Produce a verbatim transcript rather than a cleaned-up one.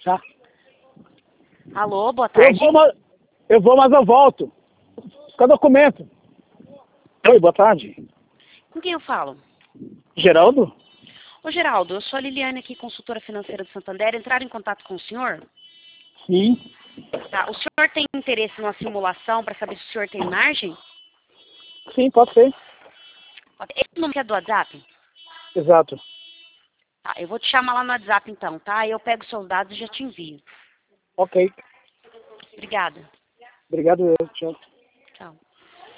Já. Alô, boa Eu tarde. vou, mas, eu vou, mas eu volto. Cadê o documento? Oi, boa tarde. Com quem eu falo? Geraldo? Ô, Geraldo, eu sou a Liliane aqui, consultora financeira do Santander. Entraram em contato com o senhor? Sim. Tá. O senhor tem interesse numa simulação para saber se o senhor tem margem? Sim, pode ser. Esse número é do WhatsApp? Exato. Tá, eu vou te chamar lá no WhatsApp então, tá? Eu pego seus dados e já te envio. Ok. Obrigada. Obrigado, eu. Tchau.